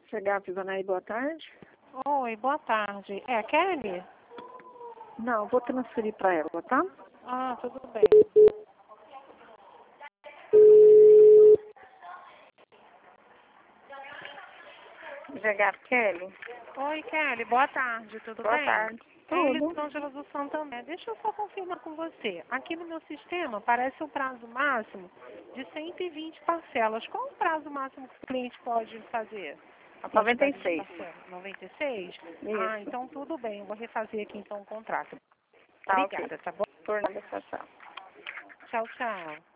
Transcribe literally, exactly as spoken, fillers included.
Chegar, Pisonaí, boa tarde. Oi, boa tarde. É a Kelly? Não, vou transferir para ela, tá? Ah, tudo bem. Chegar, Kelly. Oi, Kelly, boa tarde, tudo Boa bem? tarde. É Tudo. Elisângela do Santander. Deixa eu só confirmar com você. Aqui no meu sistema parece o prazo máximo de cento e vinte parcelas. Qual o prazo máximo que o cliente pode fazer? A noventa e quantidade de seis. parcelas? noventa e seis? Isso. Ah, então tudo bem. Eu vou refazer aqui então o contrato. Tá, ok. Obrigada, tá bom? Por nada, tchau, tchau. Tchau, tchau.